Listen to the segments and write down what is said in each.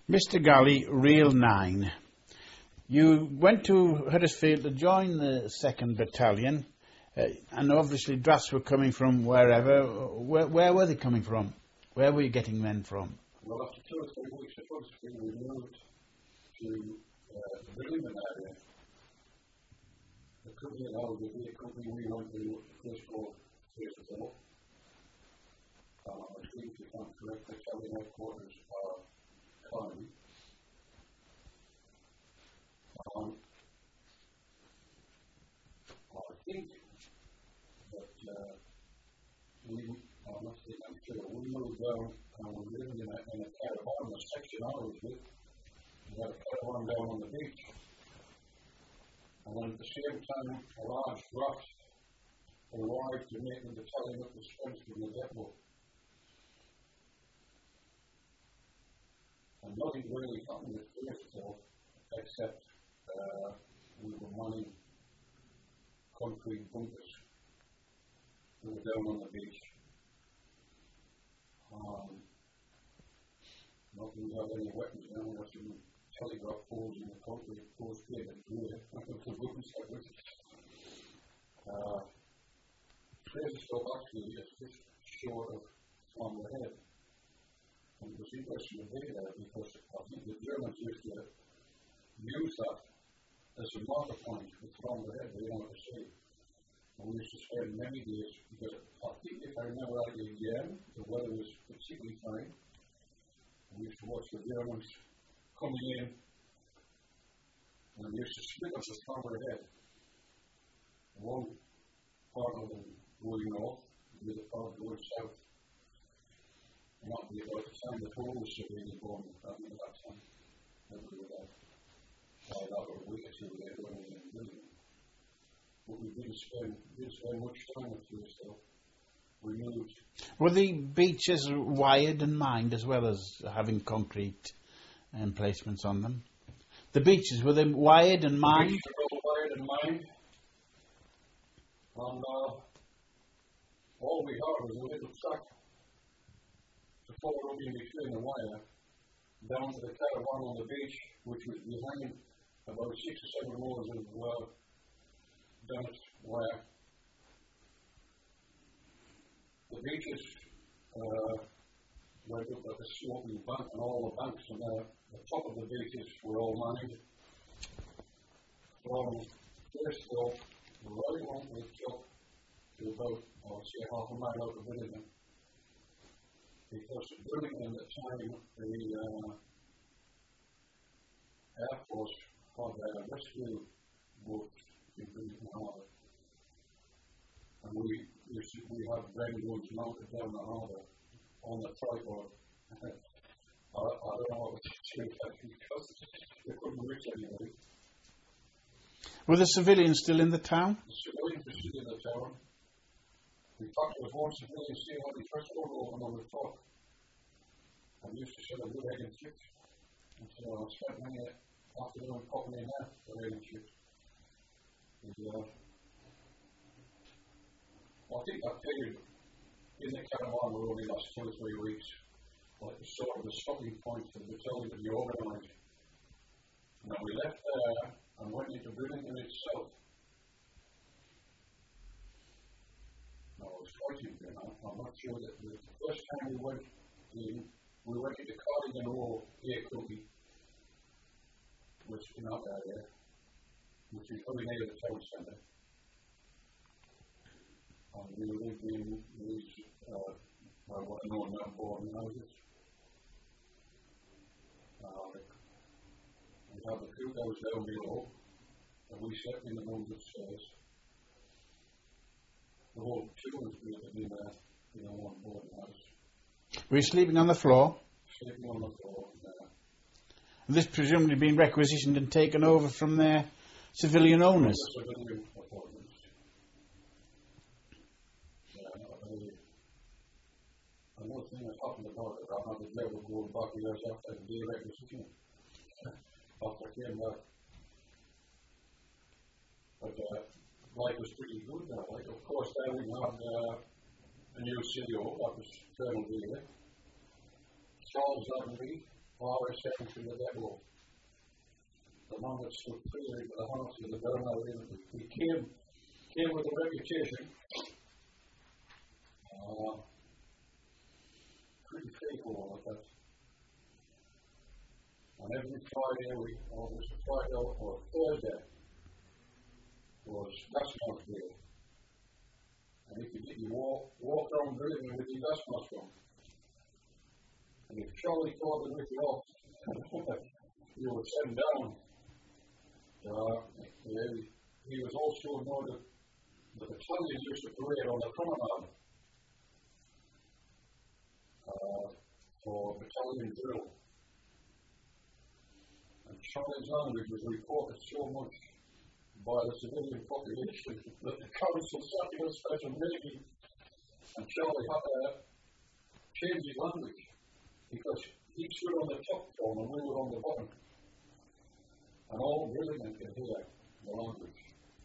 Mr. Galley, Reel 9. You went to Huddersfield to join the 2nd Battalion, and obviously drafts were coming from wherever. Where were they coming from? Where were you getting men from? Well, after 2 or 3 weeks at Huddersfield, we moved to the Birmingham area. The company that I was with, the company we went to, was a place called Fayetteville. I think if I'm correct, the battalion headquarters are Carney. I think that I'm sure, we moved down and we were living in a caravan, the section I was with. We had a caravan down on the beach. And then at the same time, a large draft arrived to make the battalion up the Spence from the depot. And nothing really happened at Fayetteville except we were mining concrete bunkers that were down on the beach. Not that we have any weapons now, we have some telegraph poles in the concrete poles here that do it. Fayetteville actually is just short of Flounder Head. And it was interesting to be there because I think the Germans used to use that as a marker point with Flounder Head, they wanted to see. And we used to spend many days, because I think if I remember rightly again, the weather was particularly fine. We used to watch the Germans coming in, and we used to split up the Flounder Head. One part of them going north, the other part going south. And that would be about the time the whole was severely born, I think at that time. That we were there. That was a week or two later when we were in Birmingham. But we didn't spend much time at Fayetteville. We moved. Were the beaches wired and mined as well as having concrete emplacements on them? The beaches, were they wired and mined? The beaches were all wired and mined. And all we had was a little track to follow up in between the wire down to the caravan on the beach, which was behind about 6 or 7 rows of damaged wire. The beaches went up like a sloping bank, and all the banks on the top of the beaches were all mined. From Fayetteville right on to the top to about, I would say, half a mile out of Birmingham. Because Birmingham at the time, the Air Force had their rescue boats in Birmingham Harbour. And we had Bren guns mounted down the harbour on the tripod. I don't know what was doing that because they couldn't reach anybody. Were the civilians still in the town? The civilians were still in the town. In fact, there was one civilian still on the first floor over on the top. I used to sort of do egg and chips. And so I spent many afternoon popping in there for egg and chips. I think that period in the caravan will only last 2 or 3 weeks. Like the sort of the stopping point for the battalion to be organised. Now we left there and went into Birmingham itself. Now I was fighting there now. I'm not sure that the first time we went into Cardigan Row Air Company, which in that area, which is very near the town centre. And we lived in these, what are known now boarding houses. We had the cookhouse down below, and we slept in the rooms upstairs. The whole children's group had been there in one boarding house. Were you sleeping on the floor? Sleeping on the floor, And this presumably been requisitioned and taken over from their civilian owners? Civilian apartments. Another thing that happened about it, I had the job of going back years after the day requisition. After I came back. But life was pretty good now. Like, of course, then we had a new CEO, that was Colonel Daly. Charles Lavenby, RSM to the depot. The one that stood clearly to the house of the Bernal Infantry. He came with a reputation, pretty faithful at that. And every Friday, or it was a Friday or Thursday, was gas mask day. And he could get you walk around drinking with your gas mask on. And if Charlie thought that with you off, you would send down. He was also known that the battalion used to parade on the promenade for battalion drill. And Charlie's language was reported so much by the civilian population that the council sat in a special meeting and Charlie had to change his language because he stood on the top form and we were on the bottom. And all Bridgman could hear the language.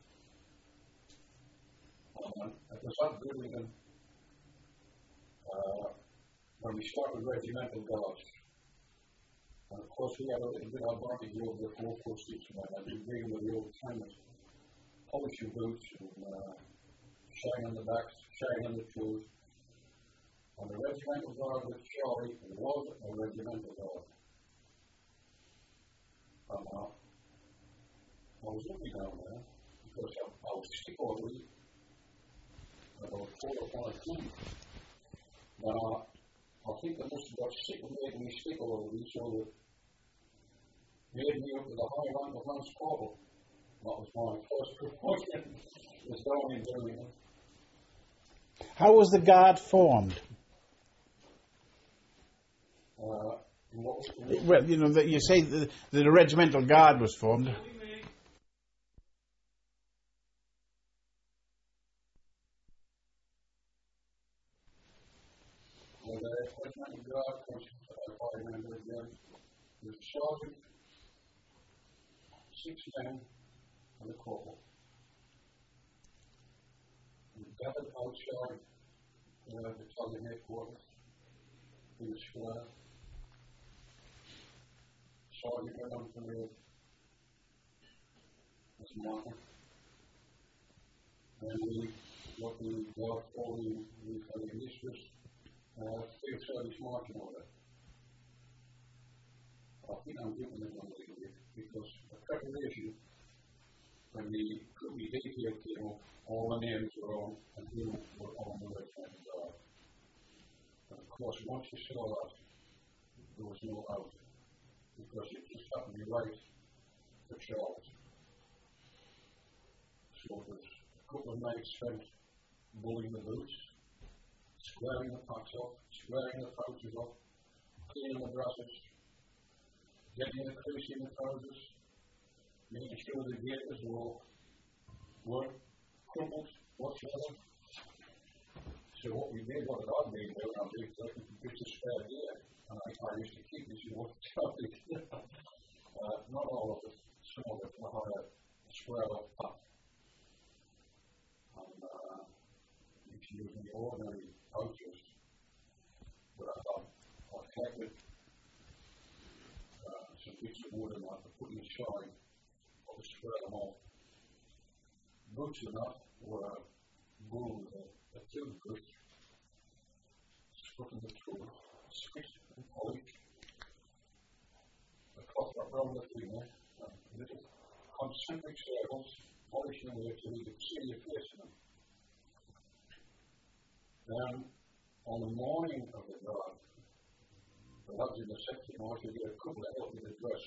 And it was at Bridgman when we started regimental guards. And of course, we had a little bit of advantage over the 446 men. I've been dealing with the old timers, polishing boots and shining the backs, shining the toes. And the regimental guard with Charlie was a regimental guard. And I was looking down there because I was sick all week. I was caught up on a team. Now, I think I must have got sick and made me sick all week, so that made me up to the high rank of Lance Corporal. That was my first promotion. Was down in Birmingham. How was the guard formed? Well, you know, that you say that a regimental guard was formed. Well, the regimental guard was, if I remember again, was a sergeant, 6 men, and a corporal. We gathered outside the battalion headquarters in the square. Sergeant went on to me this morning. And what we got for the mistress, field service marching order. I think I'm giving it one a little bit because the preparation, when the Kubi detail came up, all the names were on and who were on the regimental guard. And of course, once you saw that, there was no out. Because it just happened to be right for Charles. So there's a couple of nights spent bullying the boots, squaring the packs off, squaring the pouches off, cleaning the brasses, getting the crease in the trousers, making sure the gaiters weren't crumpled whatsoever. So what we did, what I'd been doing, I was taking bits of spare gear. And I used to keep this in what Charlie not all of it, some of it, I had a square up pack. And it's using the ordinary pouches. But I collected some bits of wood and I put in the side, I would square them off. Boots and that were glued with a toothbrush, stuck in the tool, spit and polished. The cloth got round the finger, little concentric circles, polished in there till you could see your face in them. Then, on the morning of the guard, the lads in the section always get a couple of help with the dress.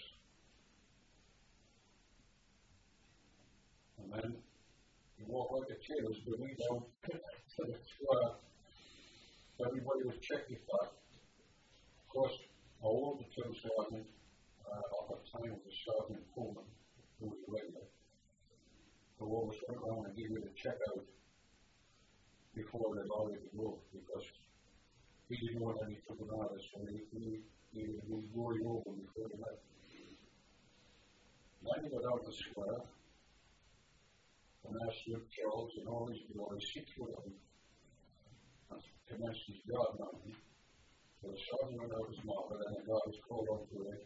And then, you walk like a tailor's dummy down to the square. Everybody was checking that. Of course, I ordered the 2 sergeant at that time was a Sergeant Pullman, who was a regular, who always went around and gave me the check out before they allowed me to go, because he didn't want any trouble out of us, so he was going over before he left. Then he got out of the square, and I stood Charles and all these boys, 6 foot of him, and commenced his guard mounting. So the sergeant went out his mouth, and then the guy was called on to it.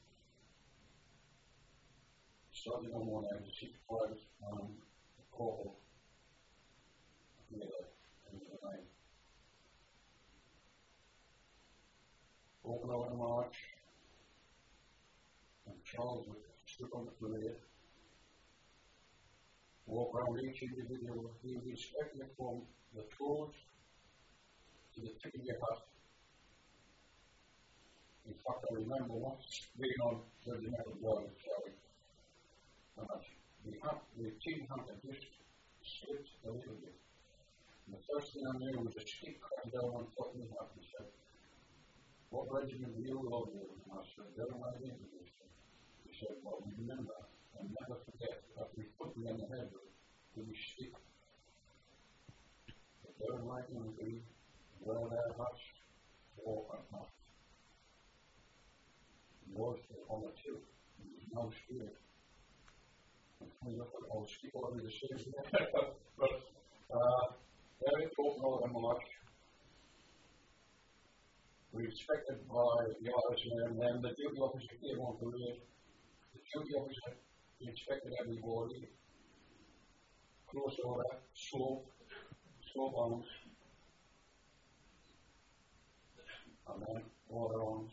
Sergeant on one end, chief private, the corporal, the other end of the line. Open out the march, and Charles would slip on the parade, walk around each individual. He would inspect it from the toes to the tip of your hat. In fact, I remember once being on regimental guard at Kelly, the team had just slipped a little bit. And the first thing I knew was a stick cracked down on top of my hat and said, "What regiment do you belong to?" And I said, "They're my English." He said, "Well, remember, and never forget that we put me on the head with a stick. But they're my English, wear their hats, walk at night." Was on the tip. There was no spirit. And we look at all the people over the city. But there it was all in March. We expected by the RSM, and then the duty officer came on parade. The duty officer inspected everybody. Close order, slope arms. And then order arms.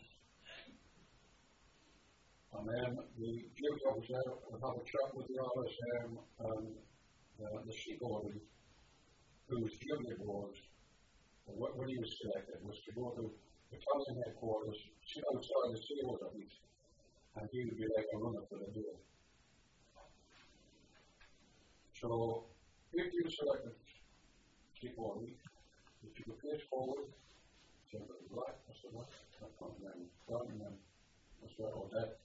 And then the duty officer would have a chat with the RSM and the seaboarding, whose duty it was, when he was selected, was to go to battalion headquarters, sit outside the sailors office, and he would be like a runner for the day. So, if you selected seaboarding, you took a face forward, so it was right, that's the right, and then down, and then that's right, or that.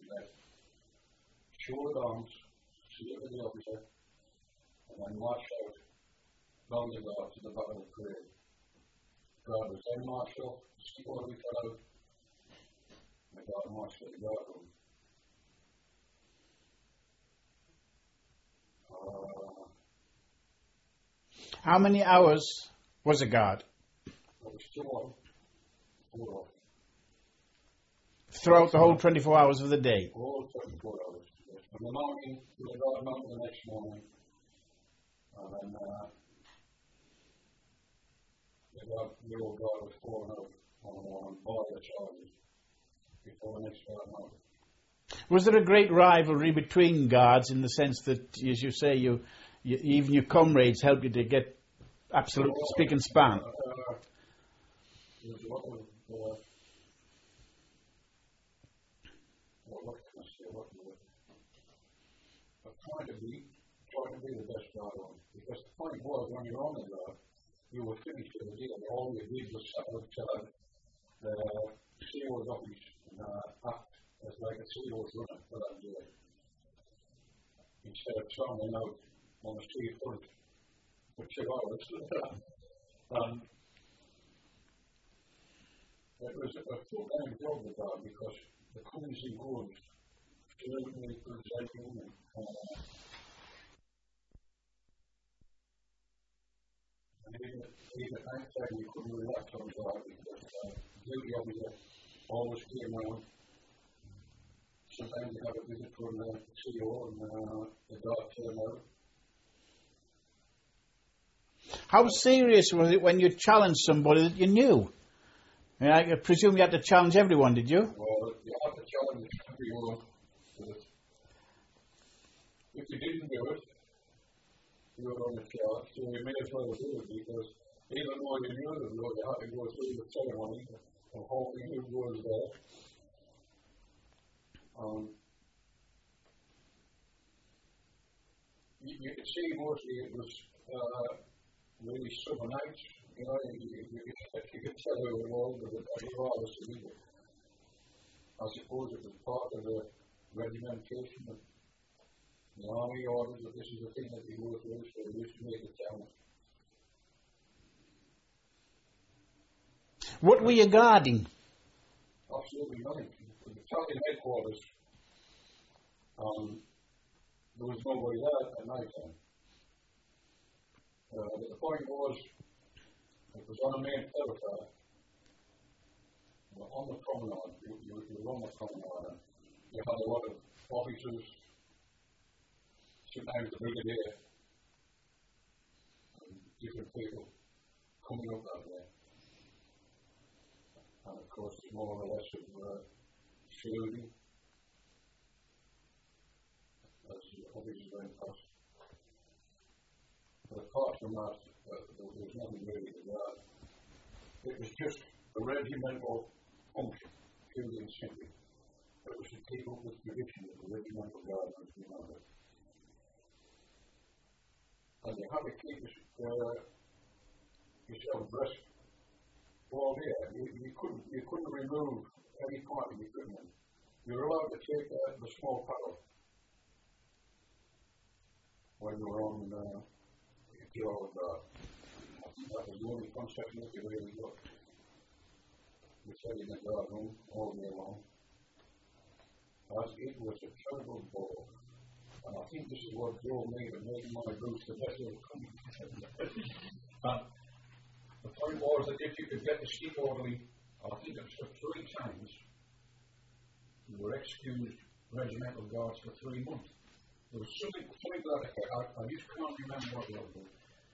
Shoulder arms, salute the officer, and then march out down the guard to the back of the parade. Guard was then marched off, the seaboard we cut out, and the guard marched to the guard room. How many hours was a guard? There was 2 on, 4 off. Throughout the whole 24 hours of the day? All 24 hours. From the morning to the guard mount the next morning, and then the old guard was falling out on border charges before the next guard mount. Was there a great rivalry between guards in the sense that, as you say, you even your comrades helped you to get absolute spick and span? There was a lot of trying to be the best guard on. Because the point was, when you're on the guard, you were finished with the deal. All you did was set up to the CEO's office and act as like a CEO's runner for that day. Instead of traveling out on the street front for 2 hours. It was a full-time job, the guard, because the coons and goons certainly presenting and even at night time you couldn't relax on the guard because the duty officer always came around. Sometimes you have a visit from the CEO and the guard came out. How serious was it when you challenged somebody that you knew? I presume you had to challenge everyone, did you? Well, you had to challenge everyone. If you didn't do it, you were on the charge, so you may as well do it because even though you knew the rule, you had to go through the ceremony of hoping who was there. You could see mostly it was really summer nights. You know, you could tell who it was, but it was illegal. I suppose it was part of the regimentation of the army orders that this is the thing that you go through, so we used to make it count. What were you guarding? Absolutely nothing. The battalion headquarters, there was nobody there at night time. But the point was, it was on a main thoroughfare, were on the promenade. You were on the promenade, and you had a lot of officers, sometimes the brigadier, and different people coming up that way. And of course, more or less of saluting as the officers went past. But apart from that, there was nothing really to that. It was just a regimental function, purely and simply. It was to keep up with tradition of the regimental guard was remembered. And you had to keep yourself dressed all day. You couldn't remove any part of your equipment. You were allowed to take the small paddle when you were on your guard. I think that was the only concession that you really got. You sat in the guard room all day long. As it was a terrible ball. And I think this is what drove me to make my boots the best of the point was that if you could get the steep orderly, I think it was for 3 times, you were excused regimental guards for 3 months. There was something to that effect. I just can't remember what it was.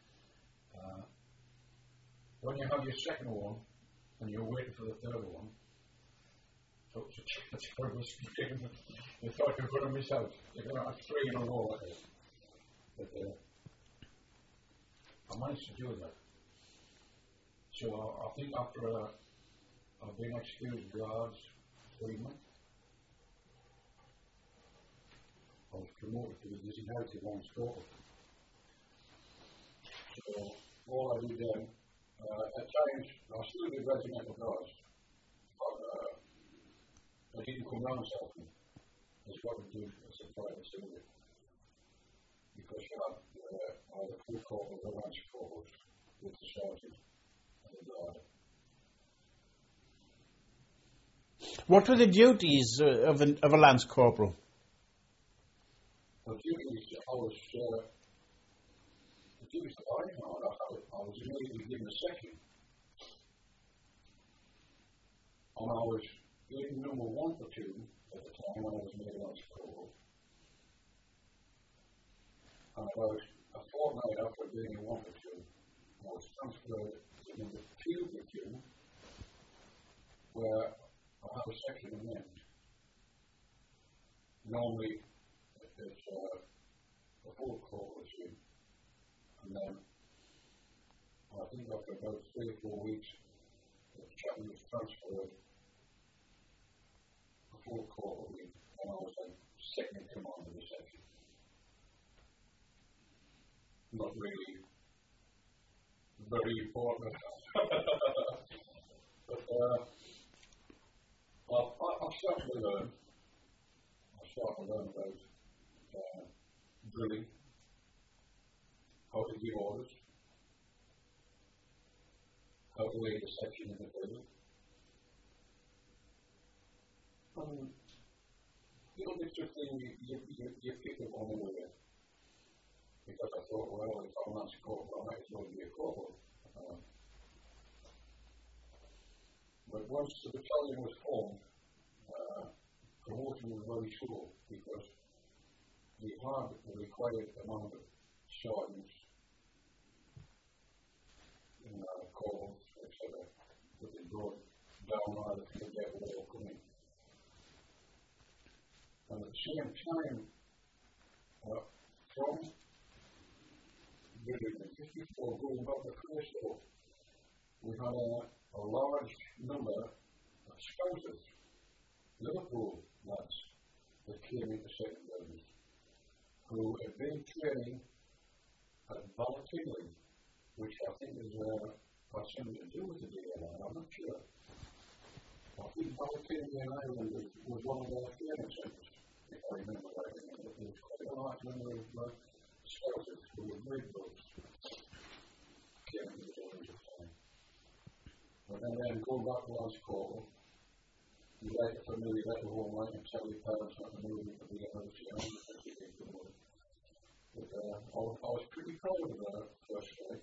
When you have your second one, and you're waiting for the third one, so it's a terrible scheme. You thought you were going to miss out. You're going to have 3 in a row like this. But I managed to do that. So I think after I've been excused guards 3 months, I was promoted to the disinherited Lance Corporal. So all I did then, at times, I still did regimental guards, but I didn't come round so often as what I did as a private civilian. Because you had either full corporals or Lance Corporals with the sergeant and the guard. What were the duties of a Lance Corporal? The duties that I had, I was immediately given a section. And I was in number 1 platoon at the time when I was made Lance Corporal. And about a fortnight after being in 1 platoon, I was transferred to number 2 platoon, where I had a section in the end. Normally, it's a full corporal platoon. And then, I think after about 3 or 4 weeks, the chaplain was transferred a full corporal week, and I was then second in command of the section. Not really very important. But I started to learn. About drilling, how to give orders, how to lead a section in the field. It's just you pick up on the way. Because I thought, well, if I'm Lance Corporal, I might as well be a corporal. But once the battalion was formed, promotion was very slow because we had the required amount of sergeants in corporals, etc., that they brought down either from the devil or coming. And at the same time, from Division 54 going back to Crystal, we had a large number of spouses, Liverpool lads, that came into second levels, who had been training at Ballykinley, which I think is got something to do with the DLR, I'm not sure. I think Ballykinley in Ireland was one of their training centres, if I remember rightly. There was quite a large number of spouses who were great blokes came into the village at the time. But then going back to Lance Corporal, you write a familiar letter home, right, and tell your parents not to move to be another channel. But I was pretty proud of that first day.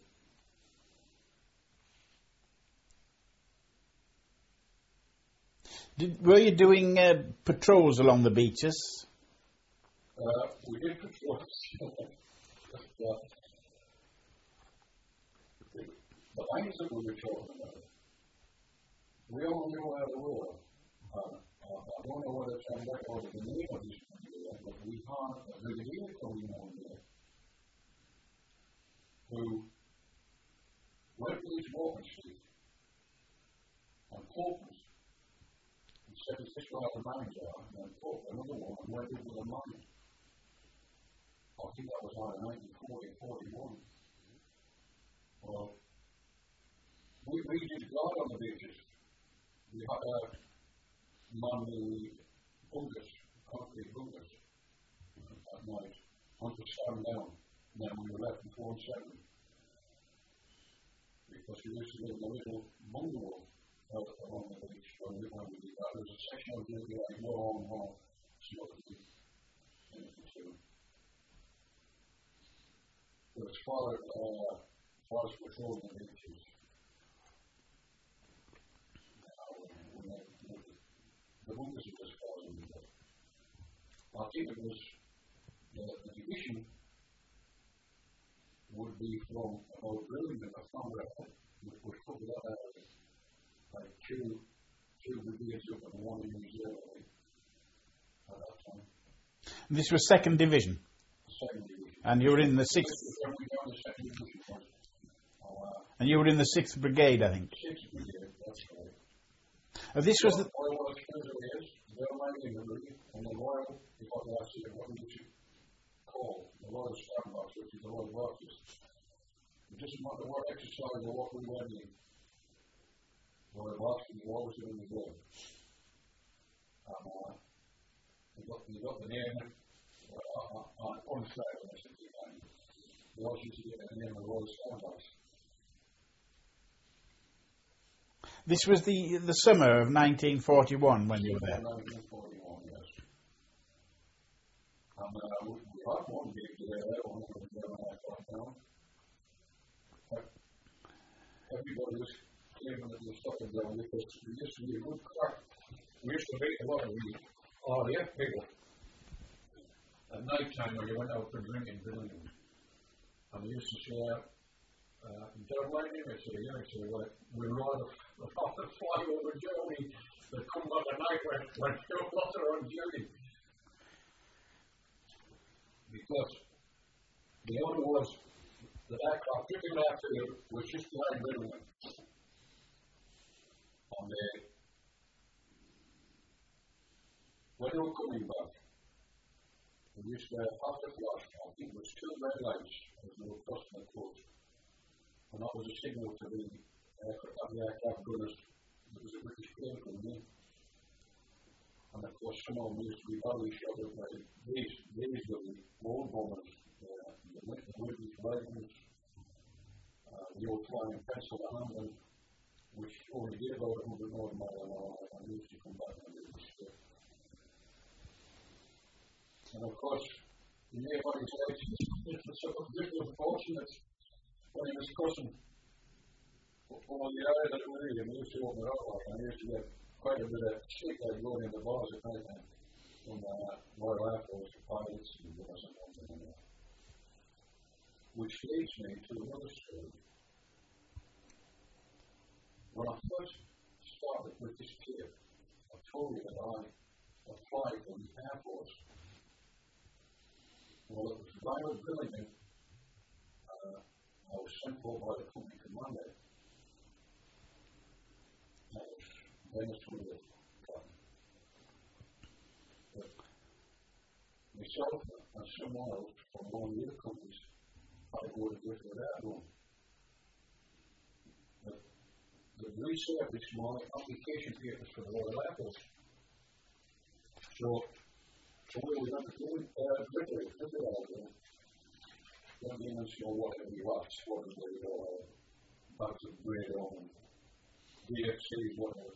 Were you doing patrols along the beaches? We did patrols. The lines that we were talking about, we all knew where they were. I don't know whether it's on record of the name of this country, but we had a brigadier coming on there who went to his walking stick and poked and said, "Is this where the mines are?" And then poked another one and went into the mine. I think that was like 1940, 41. Well, we did guard on the beaches. We had a man the bunkers, concrete bunkers at night, and to stand down. And then we were left before 7. Because we used to live in a little bungalow out along the beach when we did that. There was a section of duty like no on hall, so that we to. But as far as patrolling the beaches, the bunkers are just falling in there. I think it was the division would be from about Birmingham to Canberra, which would cover that area, like two brigades up and one in New Zealand at that time. And this was 2nd Division? 2nd Division. And you were in the 6th? And you were in the 6th Brigade, I think? 6th Brigade, that's right. This was the... Oil was Fusiliers, they're mining the rig, and the Royal, if I could ask you, what would you call the Royal Standbox, which is the Royal Artist. It doesn't matter what exercise or what we went in. Royal Artist was always doing the game. And you got the name on sale, I think. They also used to get the name of Royal Standbox. This was the summer of 1941 when you were there? 1941, yes. And we had one gig there, one of them when I got down. Everybody was claiming that we were stopping down because we used to be a good crack. We used to meet a lot of the RAF people at night time when you went out for drinking. And we used to say, don't blame him, we'd rather fly over Germany than come back at night when your lot are on duty. Because the order was that aircraft driven after them was just behind Birmingham. And when they were coming back, we used to have to flash, I think it was 2 red lights as they were crossing the coast. And that was a signal to the aircraft gunners there was a British plane coming in. And of course, some of them used to be badly shot up by these were the old bombers, the British Rifles, the old flying pencil to Hamlin, which only did about 100 miles an hour and used to come back and do the stuff. And of course, you may have already said it's sort of really unfortunate. When he was crossing over the area that we were in, we used to open it up and we used to get quite a bit of shit like going in the bars at night time from Royal Air Force pilots and gunners and something like that. Which leads me to another story. When I first started with this kid, I told you that I applied for the Air Force. Well, it was Ronald Billingham. I was sent for by the company commander. That was Dennis Woodward. But myself and someone else from one of the other companies had to go to Griffith Airborne. But the resurfaced my application papers for the Royal Air Force. So we were going to do Griffith Airborne. Don't even know whatever you ask, whatever bags of bread on, DFCs, whatever.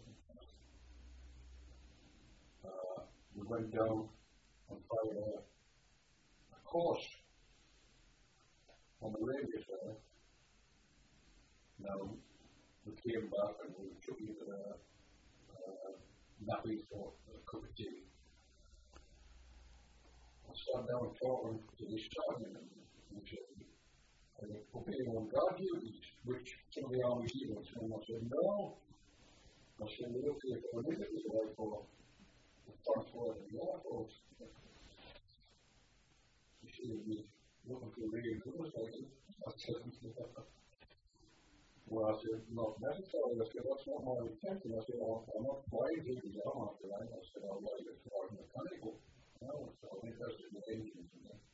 We went down and found a course on the radius there. Now, we came back and we took it to nappy for a cup of tea. I sat down talking to this sergeant and said, obeying on guard duties, which some of the army people were saying. I said, no. I said, we look here for an interview today for the transport of the Air Force. He said, you're looking for really good, I said, well, I said, not necessarily. I said, that's not my intention. I said, I'm not flying duties on after that. I said, I'd like to start mechanical. No, so I'm interested in engines.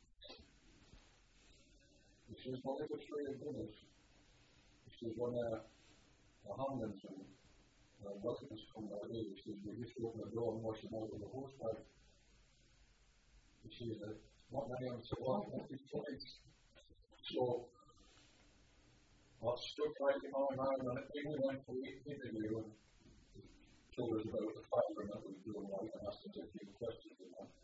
He says, well, if it's really good, he says, when Hamlins and Wilkins come by here, he says, we just open the door and wash them out with a hose pipe. He says, not many of them survive with these flights. So, I stuck right in my mind, and then we went for the interview and told us about the firing that we were doing, right, and asked us a few questions and that.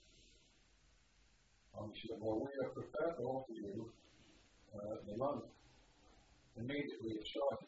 And he said, well, we are prepared to offer you the money immediately at starting.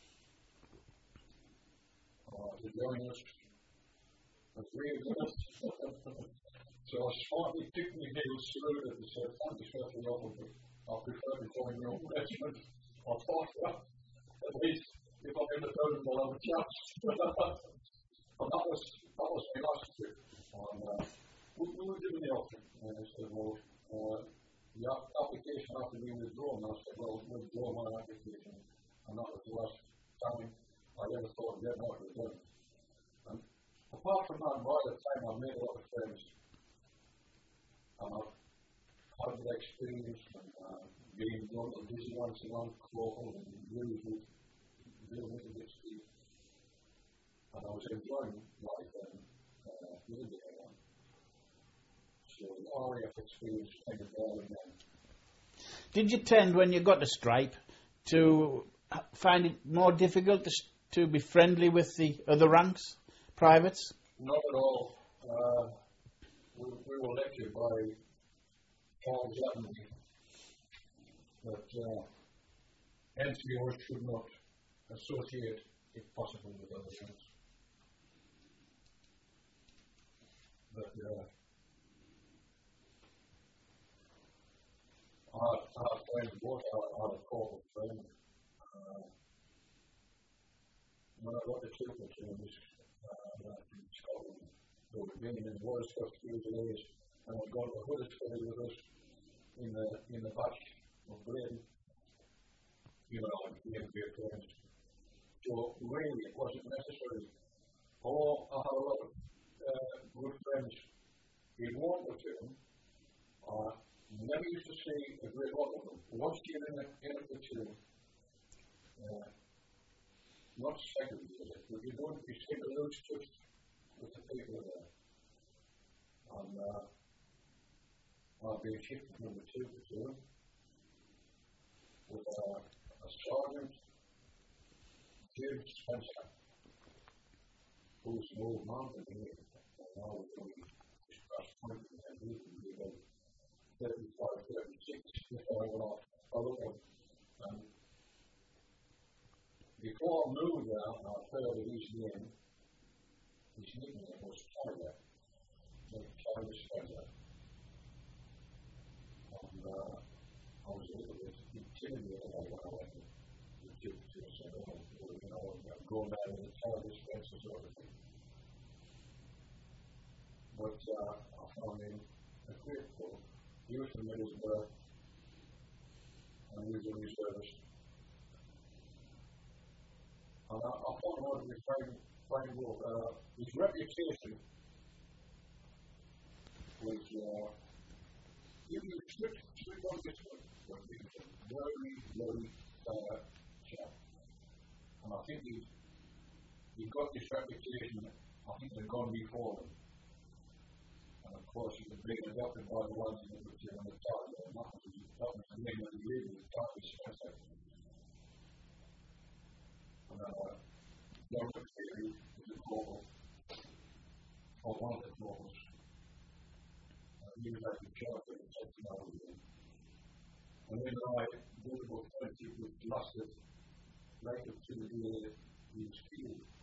To join us for 3 minutes. So I smartly picked my heels through it and said, thank you for the offer, but I prefer to join your own regiment. I thought, well, at least if I'm in the town, I'll have a chance. And that was my last trip. And we were given the offer. And I said, well, the application had to be withdrawn. I said, well, withdraw my application. And that was the last time I ever thought of getting out of the town. And apart from that, by the time I've made a lot of friends, and I've had the experience and being going to Disneyland and Clovel and really good with Steve. And I was enjoying life then with the airline. So the RAF experience kind of there and then. Did you tend, when you got to Stripe, to find it more difficult to be friendly with the other ranks, privates? Not at all. We were lectured by Charles Lavenby that NCOs should not associate, if possible, with other ranks. But our friends, both our corporate friends, when I got the trooper to this in Scotland, they were being in Wars for 3 days, and I'd gone to Huddersfield with us in the batch of Braden, and being great friends. So really it wasn't necessary. Oh, I had a lot of good friends in one or two. Never used to see a great lot of them. Once you're in a platoon, not segregated, but you take a loose touch with the people there. And I've been shifted from the 2 platoon with a sergeant, James Spencer, who's an old mountain here, and I was only just past 20, and he would be about 35, 36 before I went off. I looked at him. Before I moved there, I heard of his name. His nickname was Tyler. Tyler Spencer. And I was a little bit intimidated when I went to the tube to say, I'm going down in the Tyler Spencer sort of thing. But I found him a great boy. He was from Middlesbrough, and he was a reservist. And I found out his fine work. His reputation was, he was strict on discipline, but he was a very, very chap. And I think he got this reputation, I think they'd gone before him. And of course, he was being adopted by the ones in the platoon on the target, and that was the name of the year, the target Spencer. And John McPherry was a corporal, or one of the corporals. He was at the charge of the technology. And then I did about 20 which lasted right up to the year he was killed.